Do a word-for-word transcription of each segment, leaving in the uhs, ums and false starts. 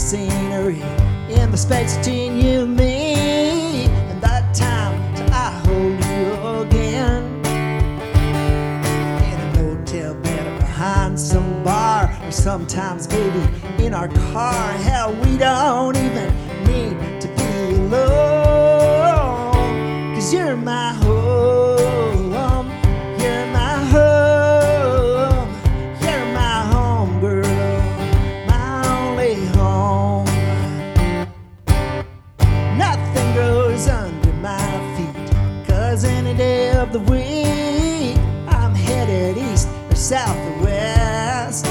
scenery in the space between you and me, and that time till I hold you again in a motel bed or behind some bar, or sometimes baby in our car. Hell, we don't even need to be alone, 'cause you're my home, you're my home, you're my home, girl, my only home. Nothing grows under my feet, 'cause any day of the week I'm headed east or south or west.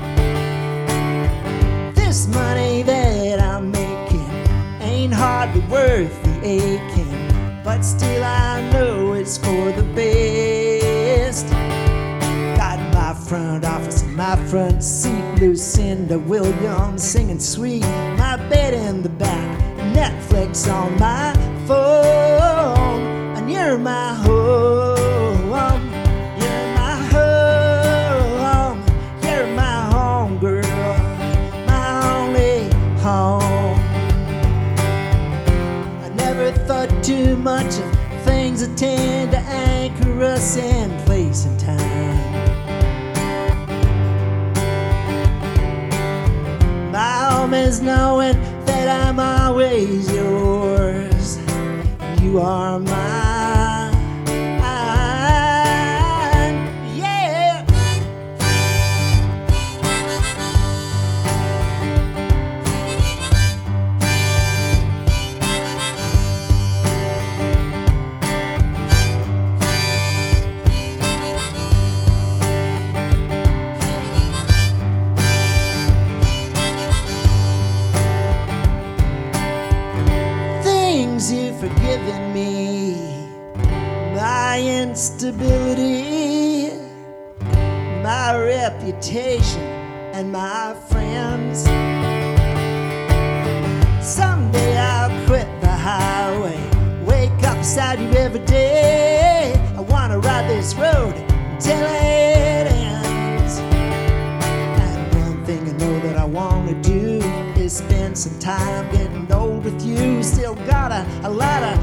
This money that I'm making ain't hardly worth the aching, but still I know it's for the best. Got my front office and my front seat, Lucinda Williams singing sweet, my bed in the back, Netflix on my phone, and you're my home, you're my home, you're my home, girl, my only home. I never thought too much of things that tend to anchor us in place and time. My home is knowing that I'm always yours, you are mine, yeah. Things you've forgiven me, my instability, my reputation, and my friends. Someday I'll quit the highway, wake up beside you every day. I wanna ride this road until it ends. And one thing I know that I wanna do is spend some time getting old with you. Still got a, a lot of